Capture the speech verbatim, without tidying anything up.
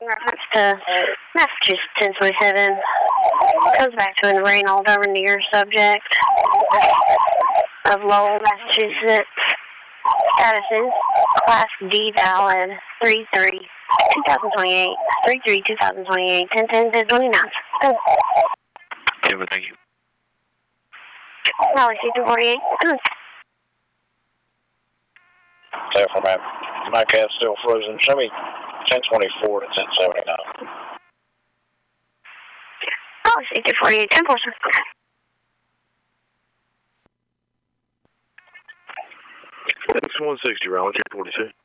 reference to Massachusetts ten twenty-seven. Goes back to an Reynold over near subject of Lowell, Massachusetts. Status is Class D valid three three twenty twenty-eight. three three twenty twenty-eight. ten ten ten twenty-nine. Good. Super, thank you. Molly, C two forty-eight. Good. Careful, man. My cat's still frozen. Show me ten twenty-four to ten seventy-nine. Molly, C two forty-eight. ten four. X one sixty, round ten forty-two.